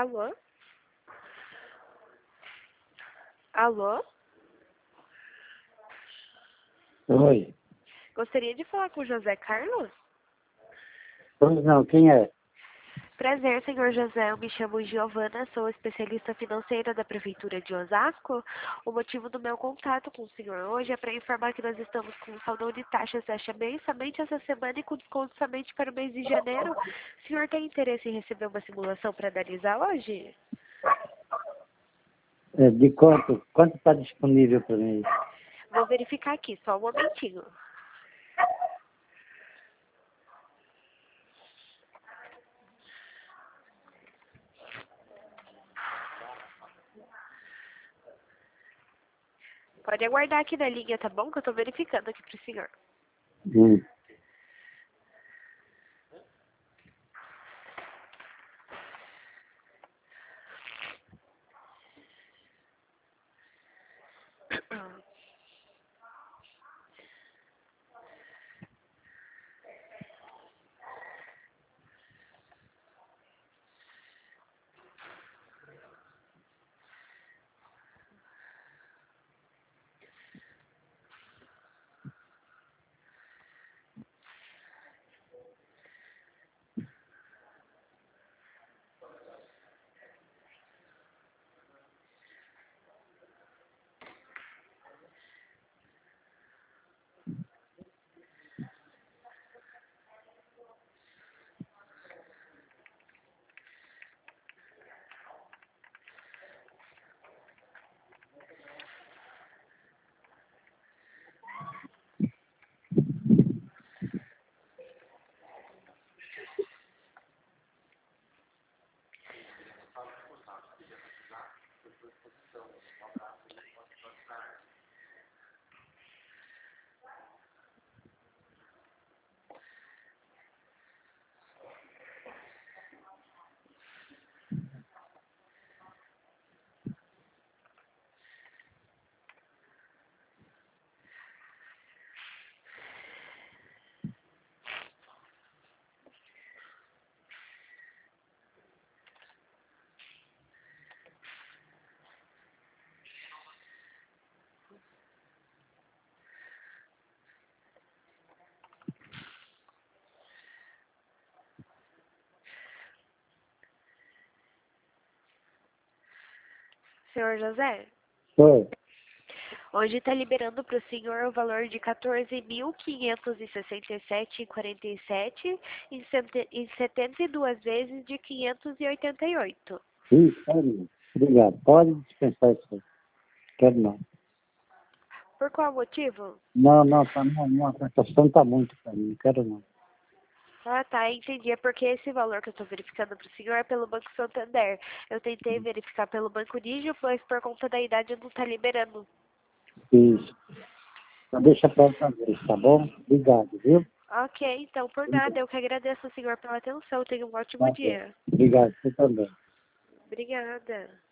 Alô? Alô? Oi. Gostaria de falar com o José Carlos? Pois não, quem é? Prazer, senhor José. Eu me chamo Giovana, sou especialista financeira da Prefeitura de Osasco. O motivo do meu contato com o senhor hoje é para informar que nós estamos com um saldão de taxas fecha mês somente essa semana e com desconto somente para o mês de janeiro. O senhor tem interesse em receber uma simulação para analisar hoje? De quanto? Quanto está disponível para mim? Vou verificar aqui, só um momentinho. Pode aguardar aqui na linha, tá bom? Que eu tô verificando aqui pro senhor. Hum. Senhor José, Oi. hoje está liberando para o senhor o valor de 14.567,47 em 72 vezes de 588. Sério? Obrigado. Pode dispensar isso aí. Quero não. Por qual motivo? Não, tá, não, a prestação está muito para mim. Quero não. Ah, tá, entendi. É porque esse valor que eu estou verificando para o senhor é pelo Banco Santander. Eu tentei verificar pelo Banco Digio, mas por conta da idade não está liberando. Isso. Então deixa para outra vez, tá bom? Obrigado, viu? Ok, então por nada, eu que agradeço ao senhor pela atenção. Tenha um ótimo Tá bom. dia. Obrigado, você também. Obrigada.